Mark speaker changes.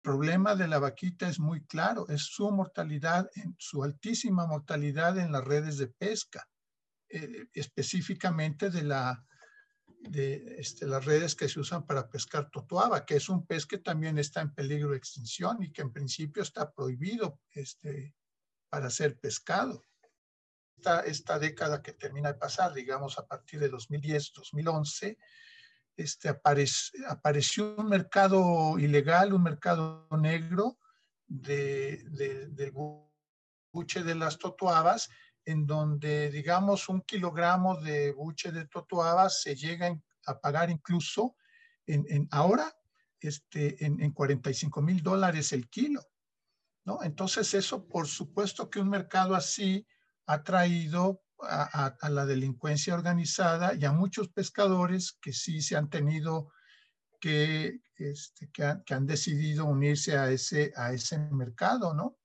Speaker 1: problema de la vaquita es muy claro, es su mortalidad, su altísima mortalidad en las redes de pesca, específicamente de las redes que se usan para pescar totoaba, que es un pez que también está en peligro de extinción y que en principio está prohibido para ser pescado. Esta década que termina de pasar, digamos a partir de 2010, 2011, apareció un mercado ilegal, un mercado negro del buche de las totoabas, en donde, digamos, 1 kilogramo de buche de totoabas se llega a pagar incluso ahora en $45,000 el kilo, ¿no? Entonces eso, por supuesto que un mercado así ha traído a la delincuencia organizada y a muchos pescadores que sí se han tenido que han decidido unirse a ese mercado, ¿no?